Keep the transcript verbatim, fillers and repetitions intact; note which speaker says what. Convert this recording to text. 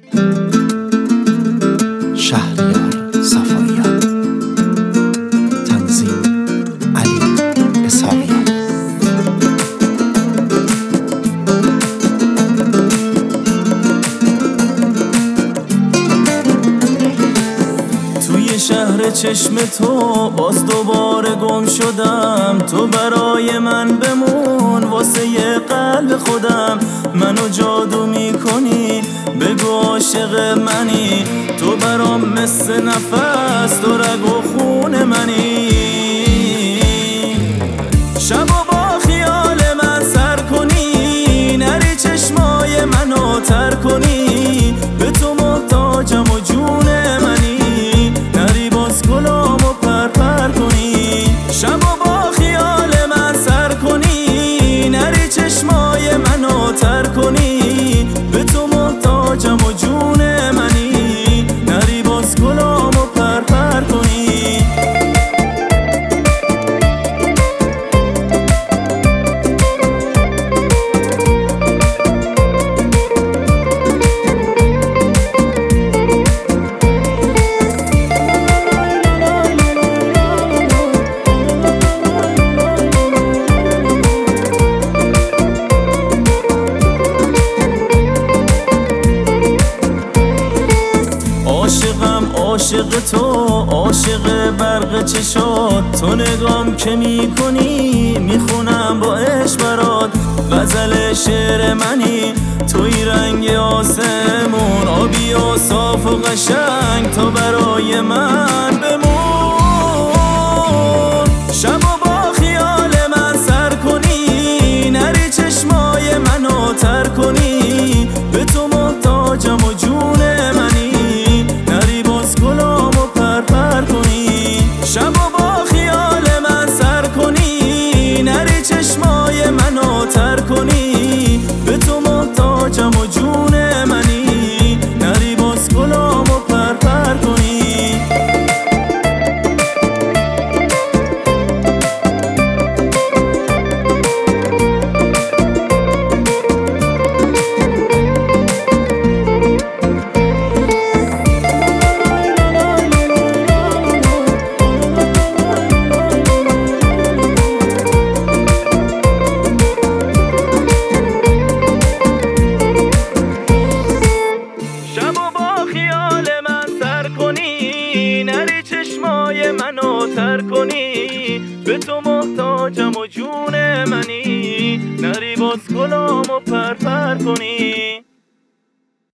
Speaker 1: شهریار صفاییان. تنظیم علی اسحاقیان.
Speaker 2: توی شهر چشم تو باز دوباره گم شدم، تو برای من بمون واسه یه قلب خودم. منو جادو میکنی بگو عاشق منی، تو برام مثل نفس تو رگ و خون منی. شبا با خیال من سر کنی، نری چشمای منو تر کنی، به تو محتاجم و جون منی، نری باز گلامو پر پر کنی. شبا با خیال من سر کنی، نری چشمای منو تر کنی، به تو محتاجم و جون منی، نری باز گلامو پر پر کنی. عاشقم عاشق تو، عاشق برق چشات، تو نگام که میکنی میخونم با عشق برات. غزل شعر منی توی رنگ آسمون، آبی و صاف و قشنگ تو برای من بمون. شبا با خیال من سر کنی، نری چشمای منو تر کنی، به تو محتاجم و جون منی، گلامو پر پر کنی. شبا با خیال من سر کنی، نری چشمای منو تر کنی، به تو محتاجم و جون منی، نری باز گلامو پر پر کنی. نری چشمای منو تر کنی، به تو محتاجم و جون منی، نری باز گلامو پر پر کنی.